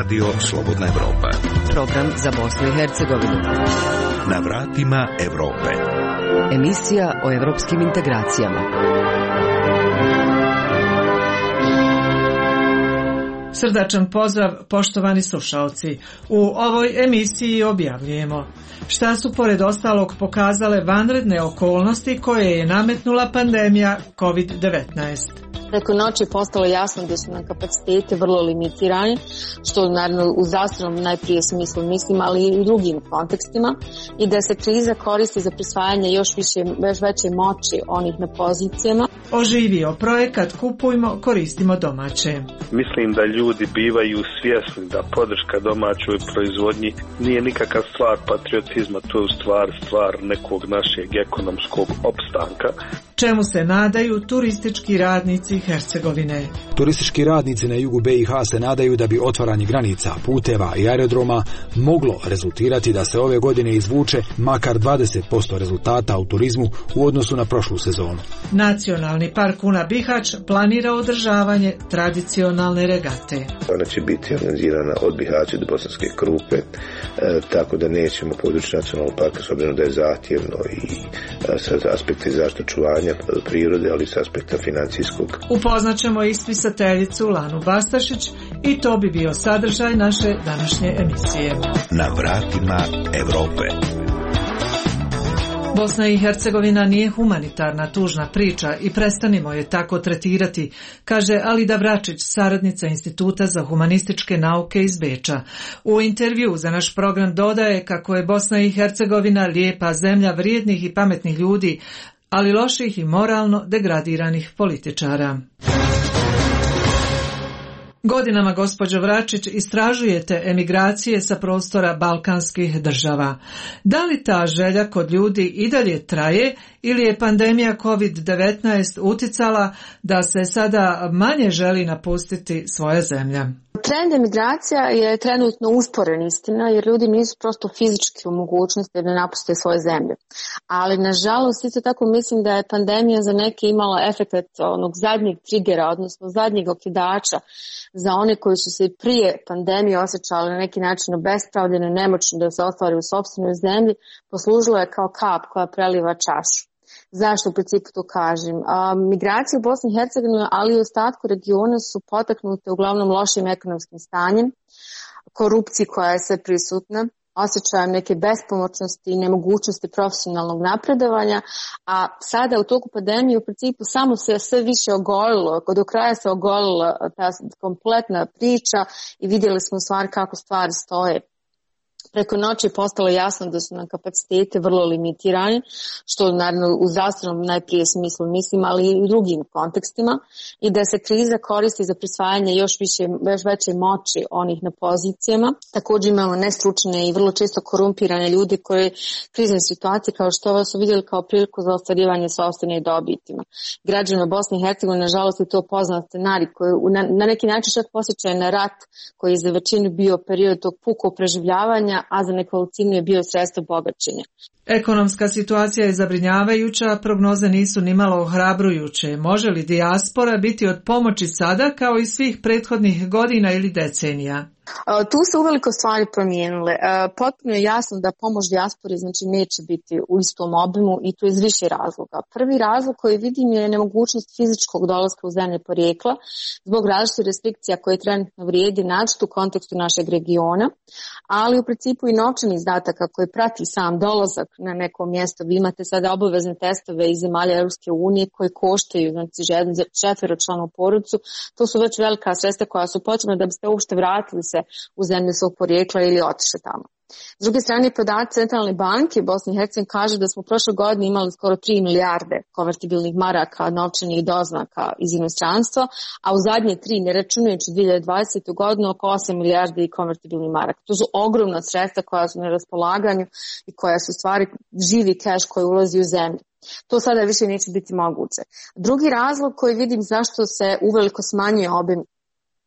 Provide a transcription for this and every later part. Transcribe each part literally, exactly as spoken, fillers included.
Radio Slobodna Evropa. Program za Bosnu i Hercegovinu. Na vratima Evrope. Emisija o evropskim integracijama. Srdačan pozdrav, poštovani slušaoci. U ovoj emisiji objavljujemo šta su pored ostalog pokazale vanredne okolnosti koje je nametnula pandemija kovid devetnaest. Preko noći je postalo jasno da su nam kapaciteti vrlo limitirani, što naravno u zdravstvenom najprije smislu mislim, ali i u drugim kontekstima, i da se kriza koristi za prisvajanje još, više, još veće moći onih na pozicijama. Oživio projekat Kupujmo, koristimo domaće. Mislim da ljudi bivaju svjesni da podrška domaćoj proizvodnji nije nikakav stvar patriotizma, to je u stvar stvar nekog našeg ekonomskog opstanka. Čemu se nadaju turistički radnici Hercegovine? Turistički radnici na jugu be i ha se nadaju da bi otvaranje granica, puteva i aerodroma moglo rezultirati da se ove godine izvuče makar dvadeset posto rezultata u turizmu u odnosu na prošlu sezonu. Nacionalni park Una Bihać planira održavanje tradicionalne regate. Ona će biti organizirana od Bihaća do Bosanske Krupe, e, tako da nećemo područje nacionalnog parka, s obzirom da je zahtjevno i e, sa aspekta zaštite očuvanja prirode, ali s aspekta financijskog. Upoznaćemo i spisateljicu Lanu Bastašić i to bi bio sadržaj naše današnje emisije. Na vratima Evrope. Bosna i Hercegovina nije humanitarna tužna priča i prestanimo je tako tretirati, kaže Alida Vračić, saradnica Instituta za humanističke nauke iz Beča. U intervju za naš program dodaje kako je Bosna i Hercegovina lijepa zemlja vrijednih i pametnih ljudi, ali loših i moralno degradiranih političara. Godinama, gospođo Vračić, istražujete emigracije sa prostora balkanskih država. Da li ta želja kod ljudi i dalje traje ili je pandemija kovid devetnaest uticala da se sada manje želi napustiti svoja zemlja? Trend emigracija je trenutno usporen, istina, jer ljudi nisu prosto fizički u mogućnosti da napuste svoje zemlje. Ali nažalost isto tako mislim da je pandemija za neke imala efekt onog zadnjeg trigera, odnosno zadnjeg okidača za one koji su se prije pandemije osjećali na neki način obespravljeno i nemoćno da se ostvari u sopstvenoj zemlji, poslužilo je kao kap koja preliva čašu. Zašto u principu to kažem? A, migracije u Bosni i Hercegovini, ali i u ostatku regiona su potaknute uglavnom lošim ekonomskim stanjem, korupciji koja je sve prisutna, osjećajem neke bespomoćnosti i nemogućnosti profesionalnog napredovanja, a sada u toku pandemije u principu samo se sve više ogolilo, do kraja se ogolila ta kompletna priča i vidjeli smo u stvari kako stvari stoje. Preko noći je postalo jasno da su nam kapaciteti vrlo limitirani, što naravno u zdravstvenom najprije smislu mislim, ali i u drugim kontekstima, i da se kriza koristi za prisvajanje još, više, još veće moći onih na pozicijama. Također imamo nestručne i vrlo često korumpirane ljude koje krizne situacije kao što ovo su vidjeli kao priliku za ostvarivanje sopstvene dobitima. Građanima Bosne i Hercegovine nažalost je to poznat scenarij koji na, na neki način čak posjeća na rat koji je za većinu bio period tog pukog preživljavanja, a za nekolicinu je bio sredstvo bogaćenja. Ekonomska situacija je zabrinjavajuća, prognoze nisu nimalo ohrabrujuće. Može li dijaspora biti od pomoći sada kao i svih prethodnih godina ili decenija? Tu se uveliko stvari promijenile. Potpuno je jasno da pomoć dijaspori znači neće biti u istom obimu i to iz više razloga. Prvi razlog koji vidim je nemogućnost fizičkog dolaska u zemlje porijekla zbog različitih restrikcija koje trenutno vrijedi naročito u kontekstu našeg regiona, ali u principu i novčani izdataka koji prati sam dolazak na neko mjesto. Vi imate sada obavezne testove iz zemalja Europske unije koji koštaju znači četveročlanu porodicu. To su već velika sredstva koja su potrebna da biste uopšte vratili se u zemlju svog porijekla ili otišli tamo. S druge strane, podaci Centralne banke Bosne i Hercegovine kaže da smo prošle godine imali skoro tri milijarde konvertibilnih maraka novčanih doznaka iz inostranstva, a u zadnje tri, ne računajući dvije hiljade dvadesete. godinu, oko osam milijardi konvertibilnih maraka. To su ogromna sredstva koja su na raspolaganju i koja su stvari živi keš koji ulazi u zemlju. To sada više neće biti moguće. Drugi razlog koji vidim zašto se uveliko smanjuje obim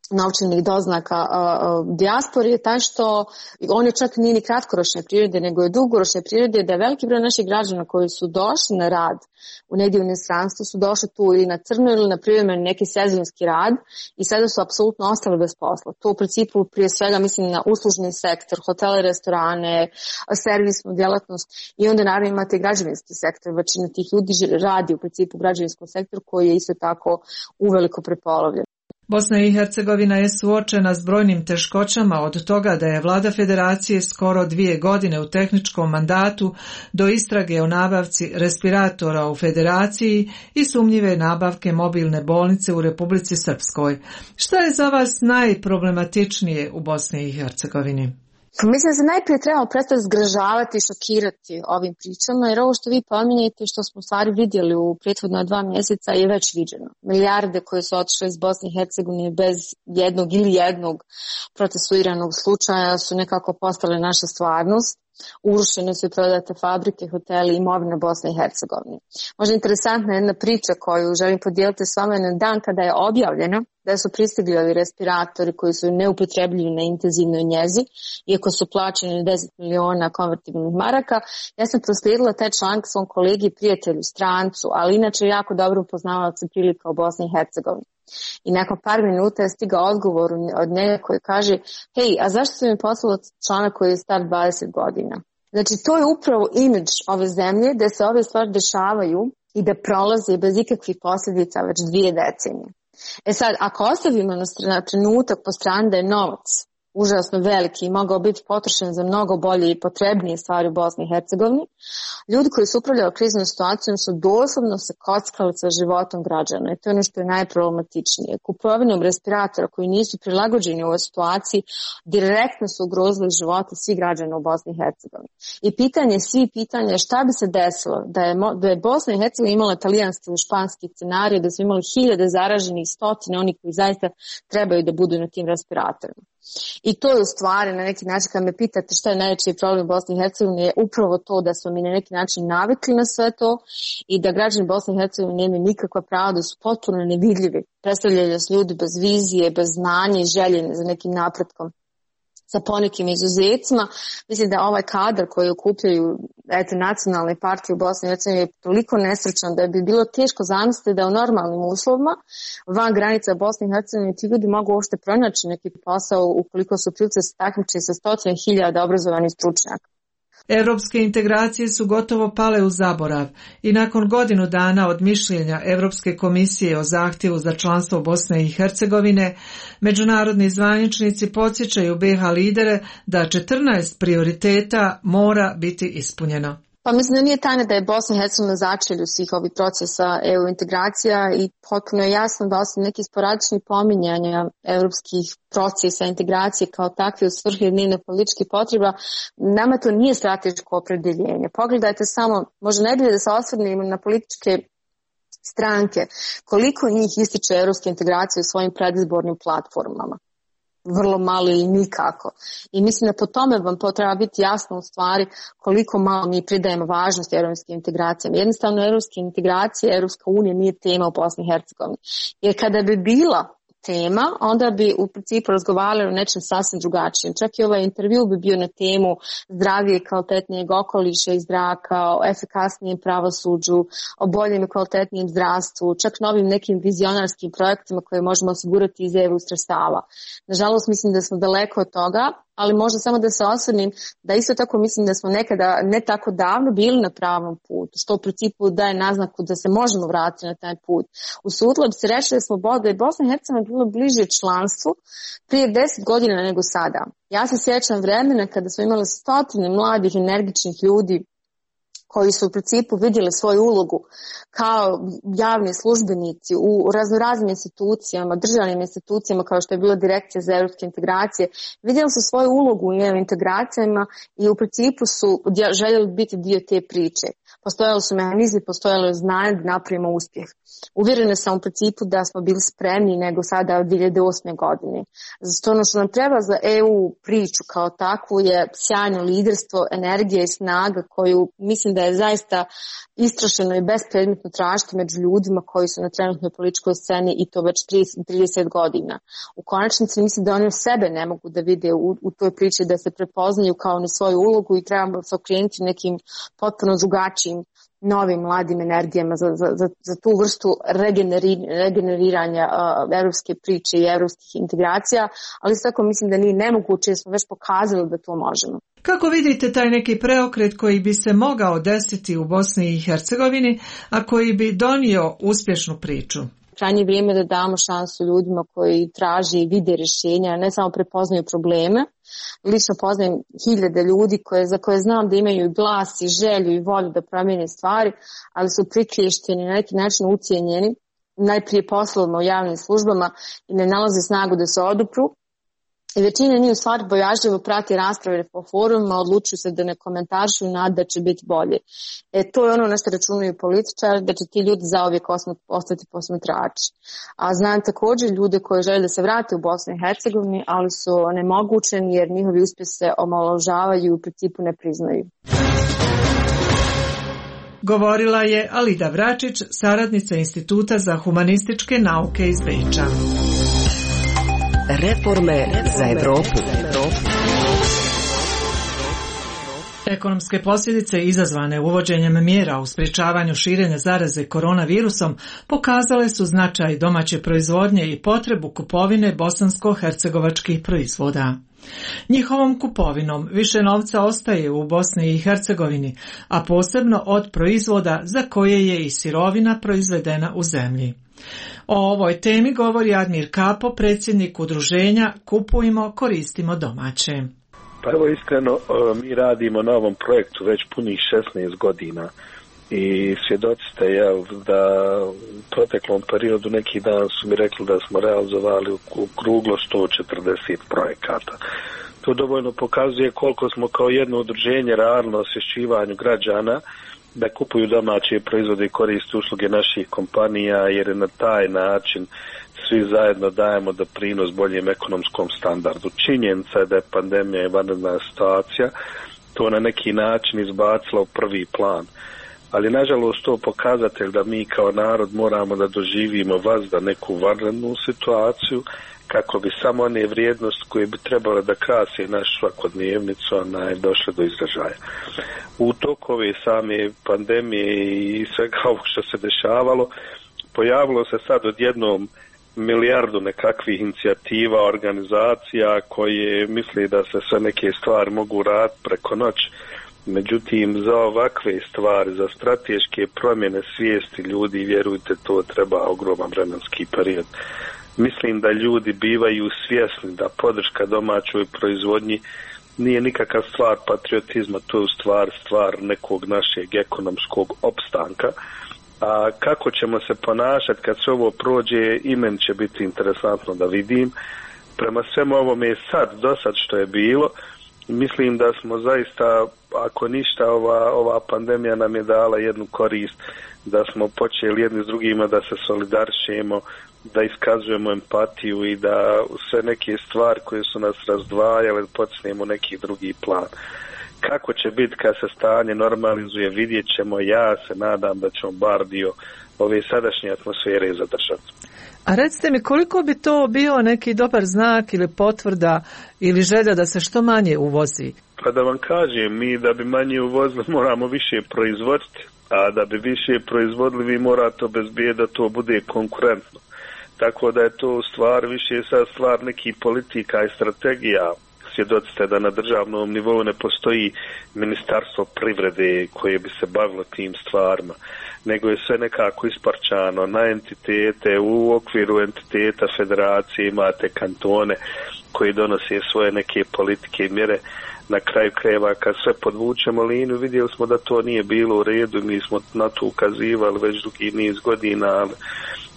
novčanih doznaka uh, dijaspori je taj što on je čak nije ni kratkoročne prirode, nego je dugoročne prirode, da je veliki broj naših građana koji su došli na rad u negdje u inostranstvu su došli tu ili na crno ili na privremeni neki sezonski rad i sada su apsolutno ostali bez posla. To u principu prije svega mislim na uslužni sektor, hotele, restorane, servisnu djelatnost i onda naravno imate građevinski sektor. Većina tih ljudi radi u principu u građevinskom sektoru koji je isto tako uveliko prepolovljen. Bosna i Hercegovina je suočena s brojnim teškoćama od toga da je vlada federacije skoro dvije godine u tehničkom mandatu do istrage o nabavci respiratora u federaciji i sumnjive nabavke mobilne bolnice u Republici Srpskoj. Šta je za vas najproblematičnije u Bosni i Hercegovini? Mislim da se najprije trebamo prestati zgražavati i šokirati ovim pričama, jer ovo što vi pominjete, što smo u stvari vidjeli u prethodna dva mjeseca je već viđeno. Milijarde koje su otišle iz Bosne i Hercegovine bez jednog ili jednog procesuiranog slučaja su nekako postale naša stvarnost. Urušene su i prodate fabrike, hoteli i imovina Bosne i Hercegovine. Možda interesantna jedna priča koju želim podijeliti s vama na dan kada je objavljeno da su pristigli ovi respiratori koji su neupotrebljivi na intenzivnoj njezi, iako su plaćeni deset miliona konvertibilnih maraka. Ja sam proslijedila taj članak svom kolegi i prijatelju, strancu, ali inače jako dobro upoznavalac prilika u Bosni i Hercegovini. I nakon par minuta je stigao odgovor od njega koji kaže: hej, a zašto su mi poslali članak koji je star dvadeset godina? Znači, to je upravo imidž ove zemlje, da se ove stvari dešavaju i da prolaze bez ikakvih posljedica već dvije decenije. E sad, ako ostavimo na trenutak po strani da je novac užasno veliki i mogao biti potrošen za mnogo bolje i potrebnije stvari u Bosni i Hercegovini, ljudi koji su upravljali kriznom situacijom su doslovno se kockali sa životom građana i to je ono što je najproblematičnije. Kupovinom respiratora koji nisu prilagođeni u ovoj situaciji direktno su ugrozili živote svih građana u Bosni i Hercegovini. I pitanje, svi pitanje je šta bi se desilo da je, da je Bosna i Hercegovina imala talijanski ili španski scenarij, da su imali hiljade zaraženih, stotine onih koji zaista trebaju da budu na tim respiratorima. I to je u stvari na neki način, kad me pitate šta je najveći problem u Bosni i Hercegovini, je upravo to da smo mi na neki način navikli na sve to i da građani Bosne i Hercegovine nemaju nikakva prava, da su potpuno nevidljivi. Predstavljaju se ljudi bez vizije, bez znanja i želje za nekim napretkom. Sa ponekim izuzecima, mislim da ovaj kadar koji okupljaju eto, nacionalne partije u Bosni i Hercegovini je toliko nesrećan da bi bilo teško zamisliti da u normalnim uslovima van granica Bosne i Hercegovine ti ljudi mogu uopšte pronaći neki posao ukoliko su prilice se takmiče sa stotine hiljada obrazovanih stručnjaka. Europske integracije su gotovo pale u zaborav i nakon godinu dana od mišljenja Europske komisije o zahtjevu za članstvo Bosne i Hercegovine, međunarodni zvaničnici podsjećaju be ha lidere da četrnaest prioriteta mora biti ispunjeno. Pa mislim da nije tajna da je Bosna i Hercegovina na začelju svih ovih procesa E U integracija i potpuno je jasno da osim nekih sporadičnih pominjanja europskih procesa integracije kao takve u svrhu dnevne političkih potreba, nama to nije strateško opredjeljenje. Pogledajte samo, možda najbolje da se osvrnemo na političke stranke, koliko njih ističe europske integracije u svojim predizbornim platformama. Vrlo malo ili nikako. I mislim da po tome vam treba biti jasno u stvari koliko malo mi pridajemo važnost europskim integracijama. Jednostavno europske integracije, Europska unija nije tema u Bosni i Hercegovini. Jer kada bi bila tema, onda bi u principu razgovarali o nečem sasvim drugačijem. Čak i ovaj intervju bi bio na temu zdravije i kvalitetnijeg okoliša i zraka, o efikasnijem pravosuđu, o boljem i kvalitetnijem zdravstvu, čak novim nekim vizionarskim projektima koje možemo osigurati iz E U sredstava. Nažalost, mislim da smo daleko od toga, ali možda samo da se osvrnim da isto tako mislim da smo nekada ne tako davno bili na pravom putu, što u principu daje naznaku da se možemo vratiti na taj put. Usudila bi se reći da smo da je Bosna i Hercegovina bilo bliže članstvu prije deset godina nego sada. Ja se sjećam vremena kada smo imali stotine mladih, energičnih ljudi koji su u principu vidjeli svoju ulogu kao javni službenici u raznoraznim institucijama, državnim institucijama kao što je bila Direkcija za europske integracije, vidjeli su svoju ulogu u integracijama i u principu su željeli biti dio te priče. postojali su mehanizmi, postojalo je znanje da napravimo uspjeh. Uvjerena sam u principu da smo bili spremni nego sada od dvije hiljade osme godine. Zato ono što nam treba za E U priču kao takvu je sjajno liderstvo, energija i snaga koju mislim da je zaista istrošeno i bespredmetno tražiti među ljudima koji su na trenutnoj političkoj sceni i to već trideset godina. U konačnici mislim da oni sebe ne mogu da vide u, u toj priči, da se prepoznaju kao ni svoju ulogu i trebamo se okrenuti nekim potpuno drugačijim novim mladim energijama za, za, za, za tu vrstu regeneri, regeneriranja uh, evropske priče i evropskih integracija, ali isto tako mislim da nije nemoguće jer smo već pokazali da to možemo. Kako vidite taj neki preokret koji bi se mogao desiti u Bosni i Hercegovini, a koji bi donio uspješnu priču? Krajnje vrijeme da damo šansu ljudima koji traže i vide rješenja, ne samo prepoznaju probleme. Lično poznajem hiljade ljudi koje, za koje znam da imaju glas i želju i volju da promijene stvari, ali su prikliješteni, na neki način ucijenjeni, najprije poslovno u javnim službama i ne nalaze snagu da se odupru. I većina njih u stvari bojažljivo prati rasprave po forumima, odlučuju se da ne komentarišu i nada da će biti bolje. E, to je ono na što računaju političari, da će ti ljudi zauvijek ostati posmatrači. A znam također ljude koji žele da se vrate u Bosnu i Hercegovini, ali su onemogućeni jer njihovi uspjeh se omalovažavaju i u principu ne priznaju. Govorila je Alida Vračić, saradnica Instituta za humanističke nauke iz Beča. Reforme za Evropu. Ekonomske posljedice izazvane uvođenjem mjera u sprječavanju širenja zaraze koronavirusom pokazale su značaj domaće proizvodnje i potrebu kupovine bosansko-hercegovačkih proizvoda. Njihovom kupovinom više novca ostaje u Bosni i Hercegovini, a posebno od proizvoda za koje je i sirovina proizvedena u zemlji. O ovoj temi govori Admir Kapo, predsjednik udruženja Kupujmo, koristimo domaće. Pa evo iskreno, mi radimo na ovom projektu već punih šesnaest godina i svjedoci ste ja, da u proteklom periodu neki dan su mi rekli da smo realizovali u kruglo sto četrdeset projekata. To dovoljno pokazuje koliko smo kao jedno udruženje realno osvješćivanju građana da kupuju domaće proizvode i koriste usluge naših kompanija, jer je na taj način svi zajedno dajemo doprinos boljem ekonomskom standardu. Činjenica je da je pandemija i vanredna situacija to na neki način izbacila u prvi plan. Ali nažalost to pokazatelj da mi kao narod moramo da doživimo vazda neku vanrednu situaciju kako bi samo one vrijednosti koje bi trebale da krase našu svakodnevnicu onaj došle do izražaja. U toku ove same pandemije i svega ovog što se dešavalo, pojavilo se sad odjednom milijardu nekakvih inicijativa, organizacija koje misle da se sve neke stvari mogu raditi preko noći. Međutim, za ovakve stvari, za strateške promjene svijesti ljudi, vjerujte, to treba ogroman vremenski period. Mislim da ljudi bivaju svjesni da podrška domaćoj proizvodnji nije nikakav stvar patriotizma, to je u stvar stvar nekog našeg ekonomskog opstanka. A kako ćemo se ponašati kad se ovo prođe, i meni će biti interesantno da vidim. Prema svemu ovome sad, do sad što je bilo, mislim da smo zaista, ako ništa, ova, ova pandemija nam je dala jednu korist, da smo počeli jedni s drugima da se solidarišemo, da iskazujemo empatiju i da sve neke stvari koje su nas razdvajale počnemo neki drugi plan. Kako će biti kad se stanje normalizuje, vidjet ćemo. Ja se nadam da ćemo bar dio ove sadašnje atmosfere zadržati. A recite mi, koliko bi to bio neki dobar znak ili potvrda ili želja da se što manje uvozi? Pa da vam kažem, mi da bi manje uvozili moramo više proizvoditi, a da bi više proizvodili vi morate obezbijeti da to bude konkurentno. Tako da je to u stvar više sad stvar nekih politika i strategija. Svjedoci ste da na državnom nivou ne postoji ministarstvo privrede koje bi se bavilo tim stvarima, nego je sve nekako isparčano na entitete. U okviru entiteta federacije imate kantone koji donose svoje neke politike i mjere. Na kraju krajeva kad sve podvučemo liniju vidjeli smo da to nije bilo u redu, mi smo na to ukazivali već dugi niz godina, ali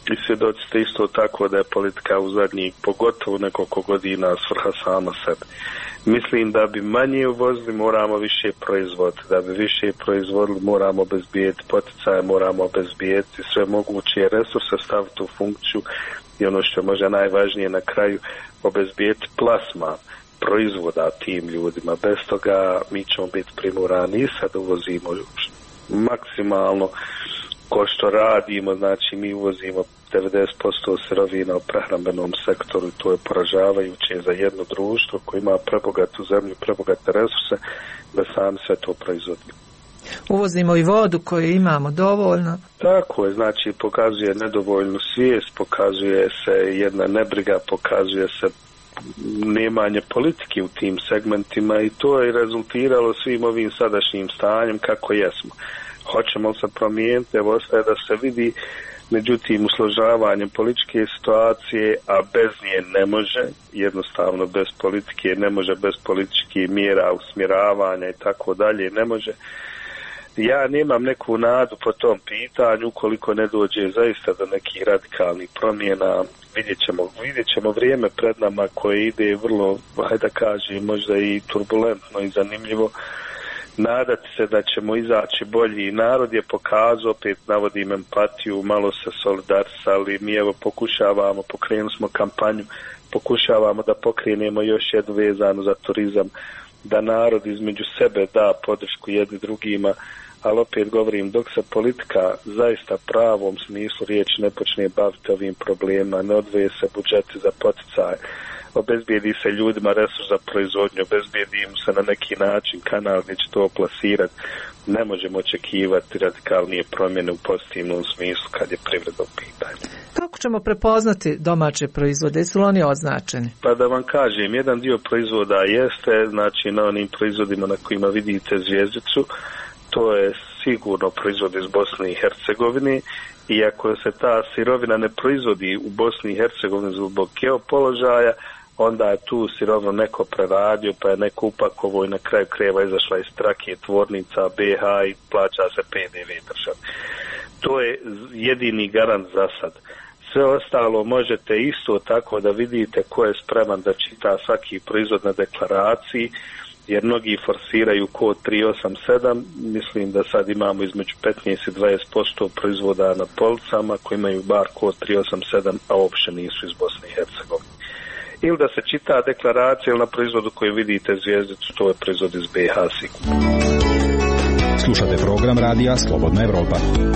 i svjedoci ste isto tako da je politika u zadnjih pogotovo nekoliko godina svrha sama sebi. Mislim da bi manje uvozili, moramo više proizvoditi. Da bi više proizvodili, moramo obezbijeti poticaje, moramo obezbijeti sve moguće resurse, staviti u funkciju i ono što je možda najvažnije na kraju, obezbijeti plasman proizvoda tim ljudima. Bez toga mi ćemo biti primorani i sad uvozimo maksimalno ko što radimo, znači mi uvozimo devedeset posto sirovina u prehrambenom sektoru i to je poražavajuće za jedno društvo koje ima prebogatu zemlju, prebogate resurse, da sami sve to proizvodimo. Uvozimo i vodu koju imamo dovoljno. Tako je, znači pokazuje nedovoljnu svijest, pokazuje se jedna nebriga, pokazuje se nemanje politike u tim segmentima i to je rezultiralo svim ovim sadašnjim stanjem kako jesmo. Hoćemo se promijeniti, evo ostaje da se vidi, međutim usložavanjem političke situacije, a bez nje ne može, jednostavno bez politike ne može, bez političkih mjera, usmjeravanja i tako dalje ne može. Ja nemam neku nadu po tom pitanju, ukoliko ne dođe zaista do nekih radikalnih promjena, vidjet ćemo, vidjet ćemo vrijeme pred nama koje ide vrlo, hajde da kažem, možda i turbulentno i zanimljivo. Nadati se da ćemo izaći bolji. Narod je pokazao, opet navodim empatiju, malo se solidarisali, mi evo pokušavamo, pokrenuli smo kampanju, pokušavamo da pokrenemo još jednu vezanu za turizam, da narod između sebe da podršku jedni drugima, ali opet govorim, dok se politika zaista pravom smislu riječi ne počne baviti ovim problemima, ne odvoje se budžeti za poticaje, obezbijedi se ljudima resurs za proizvodnju, obezbijedi im se na neki način kanal gdje će to plasirati, ne možemo očekivati radikalnije promjene u pozitivnom smislu kad je privreda u pitanju. Kako ćemo prepoznati domaće proizvode? Su li oni označeni? Pa da vam kažem, jedan dio proizvoda jeste, znači na onim proizvodima na kojima vidite zvjezdicu, to je sigurno proizvod iz Bosne i Hercegovine, i ako se ta sirovina ne proizvodi u Bosni i Hercegovini zbog geopoložaja, onda je tu sirovinu neko preradio, pa je neko upakovao i na kraju krajeva izašla iz trake tvornica B H i plaća se P D V državi. To je jedini garant za sad. Sve ostalo možete isto tako da vidite ko je spreman da čita svaki proizvod na deklaraciji, jer mnogi forsiraju kod tri osam sedam, mislim da sad imamo između petnaest i dvadeset posto proizvoda na policama koji imaju bar kod tri osam sedam, a uopće nisu iz Bosne i Hercegovine. Ili da se čita deklaracija ili na proizvodu koji vidite zvjezdicu, to je proizvod iz B H sigurno. Slušate program radija Slobodna Evropa.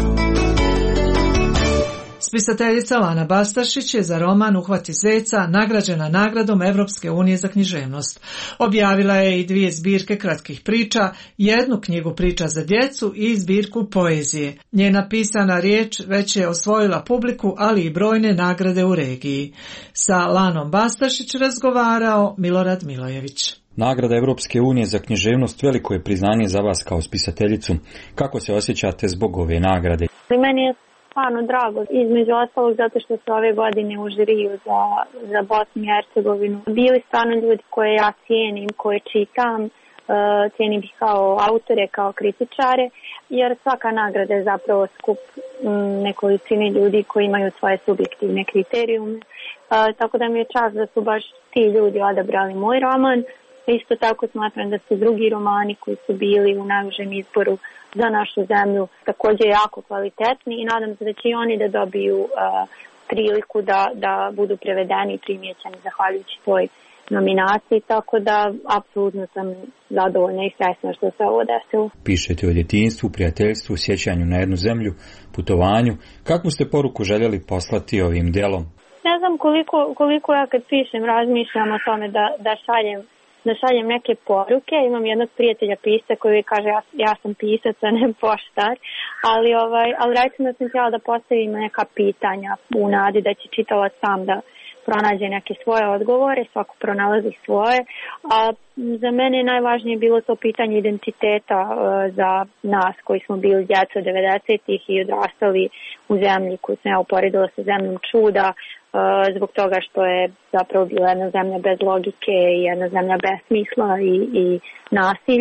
Spisateljica Lana Bastašić je za roman Uhvati zeca nagrađena nagradom Evropske unije za književnost. Objavila je i dvije zbirke kratkih priča, jednu knjigu priča za djecu i zbirku poezije. Njena pisana riječ već je osvojila publiku, ali i brojne nagrade u regiji. Sa Lanom Bastašić razgovarao Milorad Milojević. Nagrada Evropske unije za književnost veliko je priznanje za vas kao spisateljicu. Kako se osjećate zbog ove nagrade? Meni je stvarno drago, između ostalog zato što su ove godine u žiriju za, za Bosnu i Hercegovinu bili stvarno ljudi koje ja cijenim, koje čitam, uh, cijenim ih kao autore, kao kritičare, jer svaka nagrada je zapravo skup um, nekolicine ljudi koji imaju svoje subjektivne kriterijume, uh, tako da mi je čast da su baš ti ljudi odabrali moj roman. Isto tako smatram da su drugi romani koji su bili u najužem izboru za našu zemlju također jako kvalitetni i nadam se da će i oni da dobiju uh, priliku da, da budu prevedeni i primjećeni zahvaljujući toj nominaciji, tako da apsolutno sam zadovoljna i srećna što se ovo desilo. Pišete o djetinjstvu, prijateljstvu, sjećanju na jednu zemlju, putovanju. Kakvu ste poruku željeli poslati ovim djelom? Ne znam koliko, koliko ja kad pišem razmišljam o tome da, da šaljem da šaljem neke poruke. Imam jednog prijatelja pisca koji kaže ja, ja sam pisac, a ne poštar, ali, ovaj, ali recimo da sam htjela da postavim neka pitanja u nadi da će čitalac sam da pronađe neke svoje odgovore, svako pronalazi svoje, a za mene je najvažnije bilo to pitanje identiteta uh, za nas koji smo bili djeca devedesetih i odrastali u zemlji koju sam ja uporedila sa zemljom čuda, Uh, zbog toga što je zapravo bila jedna zemlja bez logike i jedna zemlja bez smisla i, i nasilja.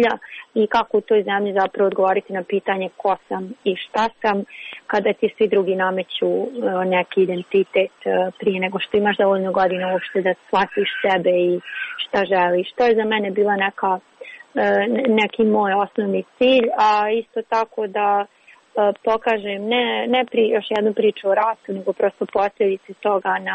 i kako u toj zemlji zapravo odgovoriti na pitanje ko sam i šta sam, kada ti svi drugi nameću neki identitet prije nego što imaš dovoljno godina uopšte da shvatiš sebe i šta želiš. To je za mene bila neka, neki moj osnovni cilj, a isto tako da pokažem ne, ne pri, još jednu priču o ratu, nego prosto posljedice toga na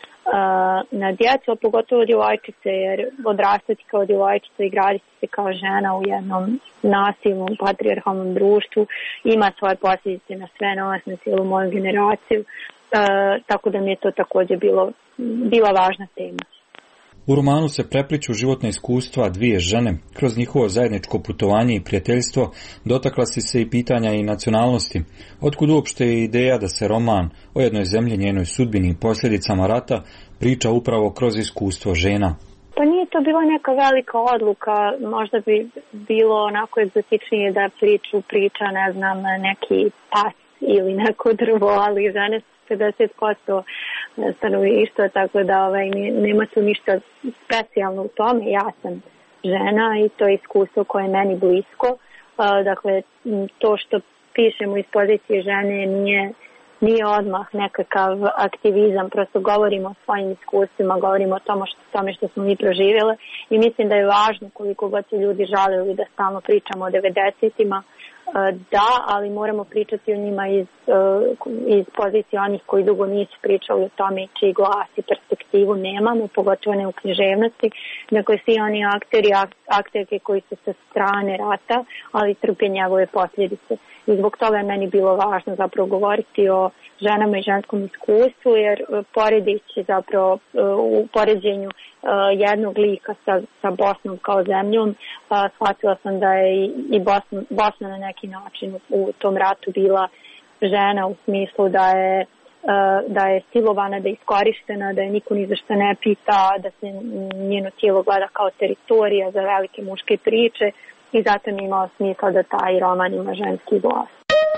na djecu, pogotovo djevojčice, jer odrastati kao djevojčica i graditi se kao žena u jednom nasilnom, patrijarhalnom društvu ima svoje posljedice na sve nas, na cijelu moju generaciju, e, tako da mi je to također bilo, bila važna tema. U romanu se prepliču životna iskustva dvije žene. Kroz njihovo zajedničko putovanje i prijateljstvo dotakla si se i pitanja i nacionalnosti. Otkud uopšte je ideja da se roman o jednoj zemlji, njenoj sudbini i posljedicama rata priča upravo kroz iskustvo žena? Pa nije to bila neka velika odluka, možda bi bilo onako egzotičnije da priču priča, ne znam, neki pas ili neko drvo, ali žene pedeset posto stanovništva, tako da ovaj, nema tu ništa specijalno u tome. Ja sam žena i to je iskustvo koje je meni blisko. Dakle, to što pišemo iz pozicije žene nije, nije odmah nekakav aktivizam, prosto govorimo o svojim iskustvima, govorimo o tome što, tome što smo mi proživjeli i mislim da je važno koliko god se ljudi žalili da stalno pričamo o devedesetima. Da, ali moramo pričati o njima iz, iz pozicije onih koji dugo nisu pričali o tome čiji glas i perspektivu nemamo, pogotovo ne u književnosti. Dakle, svi oni akteri, akterke koji su sa strane rata, ali trpe njegove posljedice. I zbog toga je meni bilo važno zapravo govoriti o ženama i ženskom iskustvu, jer poredići zapravo u poređenju jednog lika sa, sa Bosnom kao zemljom, shvatila sam da je i Bosna, Bosna na neki način u tom ratu bila žena u smislu da je, da je silovana, da je iskorištena, da je niko ni za šta ne pita, da se njeno tijelo gleda kao teritorija za velike muške priče i zato mi je imao smisla da taj roman ima ženski glas.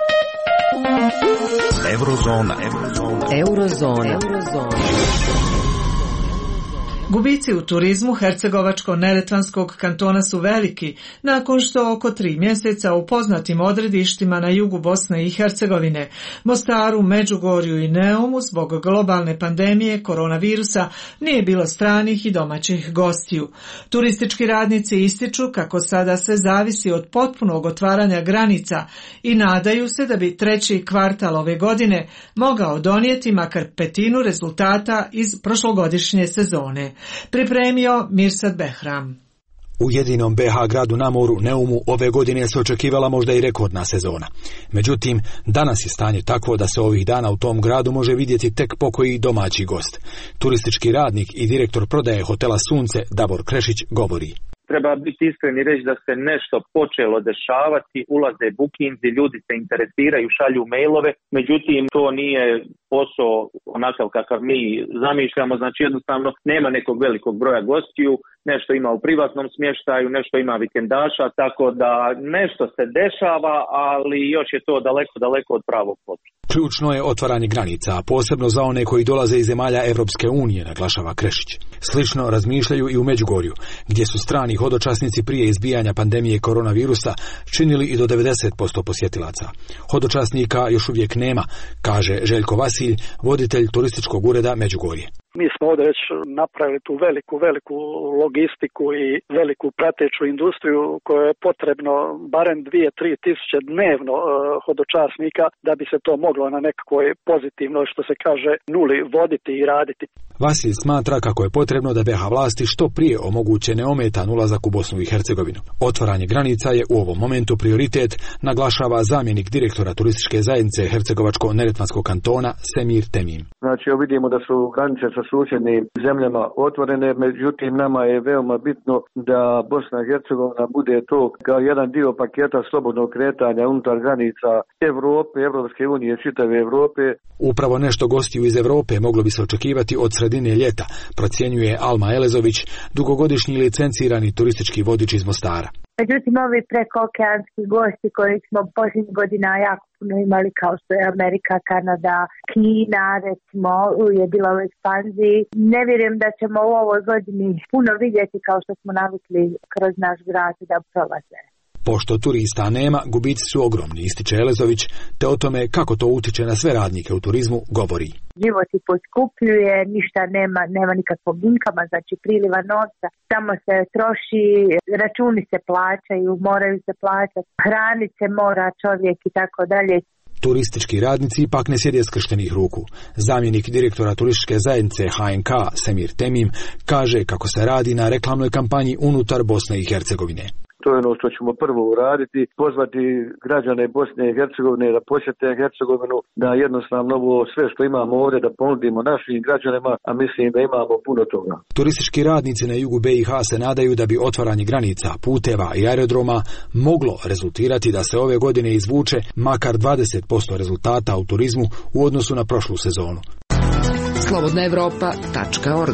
Eurozona. Eurozona. Eurozona. Eurozona. Gubici u turizmu Hercegovačko-neretvanskog kantona su veliki, nakon što oko tri mjeseca u poznatim odredištima na jugu Bosne i Hercegovine, Mostaru, Međugorju i Neumu zbog globalne pandemije koronavirusa nije bilo stranih i domaćih gostiju. Turistički radnici ističu kako sada sve zavisi od potpunog otvaranja granica i nadaju se da bi treći kvartal ove godine mogao donijeti makar petinu rezultata iz prošlogodišnje sezone. Pripremio Mirsad Behram. U jedinom be ha gradu na moru, Neumu, ove godine se očekivala možda i rekordna sezona. Međutim, danas je stanje takvo da se ovih dana u tom gradu može vidjeti tek pokoji domaći gost. Turistički radnik i direktor prodaje hotela Sunce, Davor Krešić, govori. Treba biti iskren i reći da se nešto počelo dešavati, ulaze bookinzi, ljudi se interesiraju, šalju mailove, međutim to nije posao onakav kakav mi zamišljamo, znači jednostavno nema nekog velikog broja gostiju, nešto ima u privatnom smještaju, nešto ima vikendaša, tako da nešto se dešava, ali još je to daleko, daleko od pravog puta. Ključno je otvaranje granica, a posebno za one koji dolaze iz zemalja Evropske unije, naglašava Krešić. Slično razmišljaju i u Međugorju, gdje su strani hodočasnici prije izbijanja pandemije koronavirusa činili i do devedeset posto posjetilaca. Hodočasnika još uvijek nema, kaže Željko Vasilj, voditelj turističkog ureda Međugorje. Mi smo ovdje već napravili tu veliku, veliku logistiku i veliku prateću industriju koja je potrebno barem dvije, tri tisuće dnevno uh, hodočasnika da bi se to moglo na nekakvoj pozitivno, što se kaže, nuli voditi i raditi. Vasilj smatra kako je potrebno da be ha vlasti što prije omoguće neometan ulazak u Bosnu i Hercegovinu. Otvaranje granica je u ovom momentu prioritet, naglašava zamjenik direktora turističke zajednice Hercegovačko-neretvanskog kantona Semir Temim. Znači, vidimo da su granice sa susjednim zemljama otvorene, međutim nama je veoma bitno da Bosna i Hercegovina bude to kao jedan dio paketa slobodnog kretanja unutar granica Europe, Evropske unije, čitave Europe. Upravo nešto gostiju iz Europe moglo bi se očekivati od sredine ljeta, procjenjuje Alma Elezović, dugogodišnji licencirani turistički vodič iz Mostara. Međutim, ovi prekookeanski gosti koji smo posljednjih godina jako puno imali, kao što je Amerika, Kanada, Kina, recimo, je bila u ekspanziji. Ne vjerujem da ćemo u ovoj godini puno vidjeti kao što smo navikli kroz naš grad da prolaze. Pošto turista nema, gubici su ogromni, ističe Elezović, te o tome kako to utiče na sve radnike u turizmu govori. Život se poskupljuje, ništa nema, nema nikakvog inkama, znači priliva novca, samo se troši, računi se plaćaju, moraju se plaćati, hranit se mora čovjek i tako dalje. Turistički radnici ipak ne sjede skrštenih ruku. Zamjenik direktora turističke zajednice H N K Semir Temim kaže kako se radi na reklamnoj kampanji unutar Bosne i Hercegovine. To je ono što ćemo prvo uraditi, pozvati građane Bosne i Hercegovine da posjete Hercegovinu, da jednostavno ovo sve što imamo ovdje da ponudimo našim građanima, a mislim da imamo puno toga. Turistički radnici na jugu B i H se nadaju da bi otvaranje granica, puteva i aerodroma moglo rezultirati da se ove godine izvuče makar dvadeset posto rezultata u turizmu u odnosu na prošlu sezonu. slobodna evropa tačka org.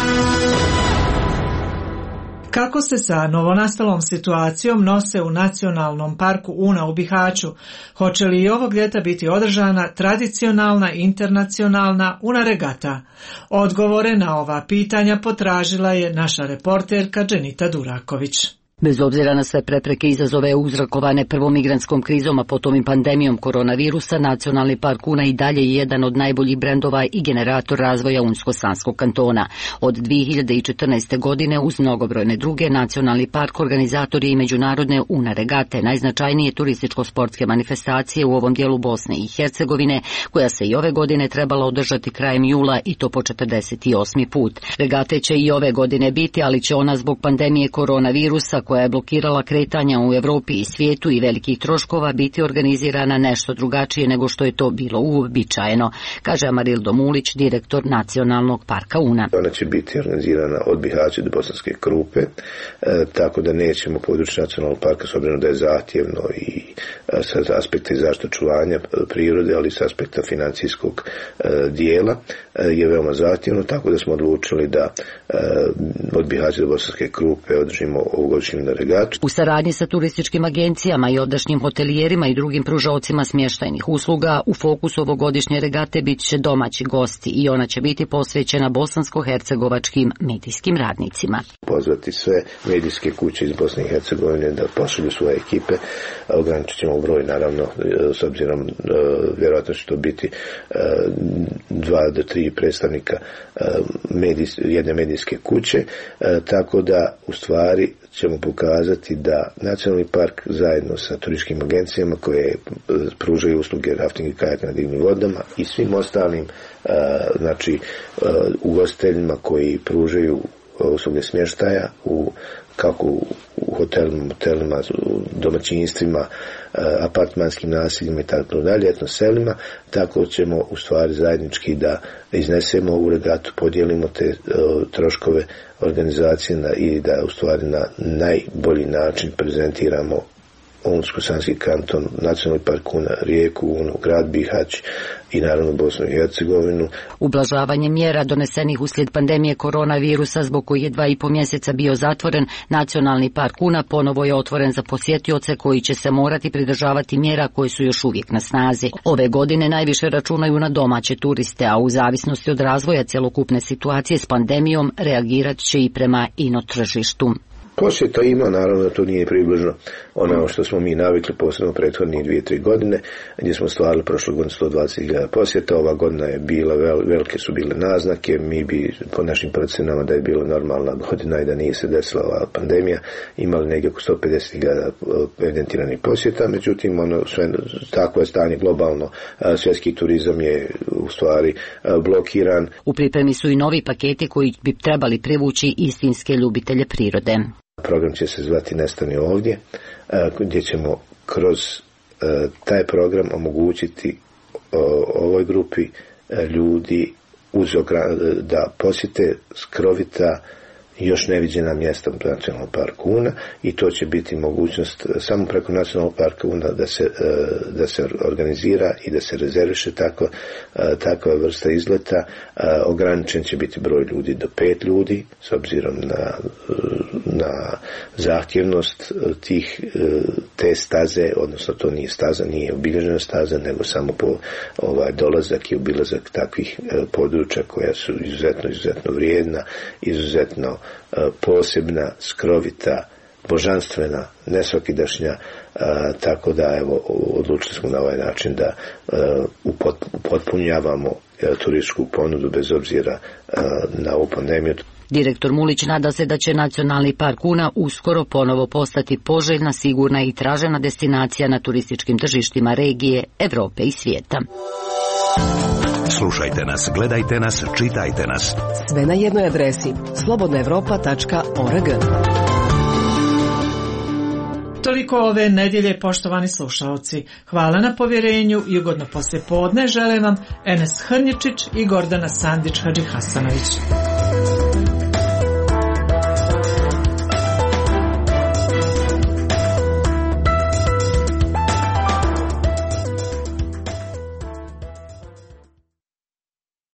Kako se sa novonastalom situacijom nose u Nacionalnom parku Una u Bihaću? Hoće li i ovog ljeta biti održana tradicionalna internacionalna Una regata? Odgovore na ova pitanja potražila je naša reporterka Dženita Duraković. Bez obzira na sve prepreke i izazove uzrokovane prvom migrantskom krizom, a potom i pandemijom koronavirusa, Nacionalni park Una i dalje je jedan od najboljih brendova i generator razvoja Unsko-Sanskog kantona. Od dvije hiljade četrnaeste. godine uz mnogobrojne druge, Nacionalni park organizator je i međunarodne Una regate, najznačajnije turističko-sportske manifestacije u ovom dijelu Bosne i Hercegovine, koja se i ove godine trebala održati krajem jula i to po četrdeset osmi put. Regate će i ove godine biti, ali će ona zbog pandemije koronavirusa, koja je blokirala kretanja u Evropi i svijetu i velikih troškova, biti organizirana nešto drugačije nego što je to bilo uobičajeno, kaže Amarildo Mulić, direktor Nacionalnog parka Una. Ona će biti organizirana od Bihaća do Bosanske Krupe, e, tako da nećemo područje nacionalnog parka, s obzirom da je zahtjevno i e, sa aspekta zaštite očuvanja prirode, ali s aspekta financijskog e, dijela e, je veoma zahtjevno, tako da smo odlučili da e, od Bihaća do Bosanske Krupe održimo ovogodišnju regatu. U saradnji sa turističkim agencijama i ovdašnjim hotelijerima i drugim pružaocima smještajnih usluga, u fokusu ovogodišnje regate bit će domaći gosti i ona će biti posvećena bosansko-hercegovačkim medijskim radnicima. Pozvati sve medijske kuće iz Bosne i Hercegovine da pošalju svoje ekipe, ograničit ćemo broj naravno, s obzirom vjerojatno će to biti dva do tri predstavnika medijs, jedne medijske kuće, tako da u stvari ćemo pokazati da Nacionalni park zajedno sa turističkim agencijama koje pružaju usluge rafting i kajak na divnim vodama i svim ostalim znači ugostiteljima koji pružaju usluge smještaja u kako u hotelima, motelima, domaćinstvima, apartmanskim naseljima i tako dalje, etnoselima, tako ćemo u stvari zajednički da iznesemo ovu regatu, podijelimo te troškove organizacije na, i da u stvari na najbolji način prezentiramo Unsko-Sanski kanton, Nacionalni park Una, Rijeku, Unu, grad Bihać i naravno Bosnu i Hercegovinu. Ublažavanje mjera donesenih uslijed pandemije koronavirusa, zbog koji je dva i po mjeseca bio zatvoren, Nacionalni park Una ponovo je otvoren za posjetioce koji će se morati pridržavati mjera koje su još uvijek na snazi. Ove godine najviše računaju na domaće turiste, a u zavisnosti od razvoja cjelokupne situacije s pandemijom reagirat će i prema ino tržištu. Posjeta ima, naravno da to nije približno ono što smo mi navikli, posebno prethodnih dvije, tri godine, gdje smo stvarili prošle godine sto dvadeset hiljada posjeta, ova godina je bila, vel, velike su bile naznake, mi bi po našim procenama da je bila normalna godina i da nije se desila ova pandemija, imali negdje oko sto pedeset hiljada evidentiranih posjeta, međutim, ono, sve, takvo je stanje globalno, svjetski turizam je u stvari blokiran. U pripremi su i novi paketi koji bi trebali privući istinske ljubitelje prirode. Program će se zvati Nestani ovdje, gdje ćemo kroz taj program omogućiti ovoj grupi ljudi uz da posjete skrovita još neviđena mjesta u Nacionalnom parku Una i to će biti mogućnost samo preko Nacionalnog parka Una da se, da se organizira i da se rezerviše takva, takva vrsta izleta. Ograničen će biti broj ljudi do pet ljudi s obzirom na, na zahtjevnost tih, te staze, odnosno to nije staza, nije obilježena staza, nego samo po ovaj dolazak i obilazak takvih područja koja su izuzetno, izuzetno vrijedna, izuzetno posebna, skrovita, božanstvena, nesvakidašnja, a, tako da evo odlučili smo na ovaj način da a, upotpunjavamo a, turističku ponudu bez obzira a, na ovu pandemiju. Direktor Mulić nada se da će Nacionalni park Una uskoro ponovo postati poželjna, sigurna i tražena destinacija na turističkim tržištima regije, Evrope i svijeta. Slušajte nas, gledajte nas, čitajte nas. Sve na jednoj adresi slobodna evropa tačka org. Toliko ove nedjelje, poštovani slušalci. Hvala na povjerenju i ugodno poslijepodne želim vam Enes Hrnjičić i Gordana Sandić Hadžihasanović.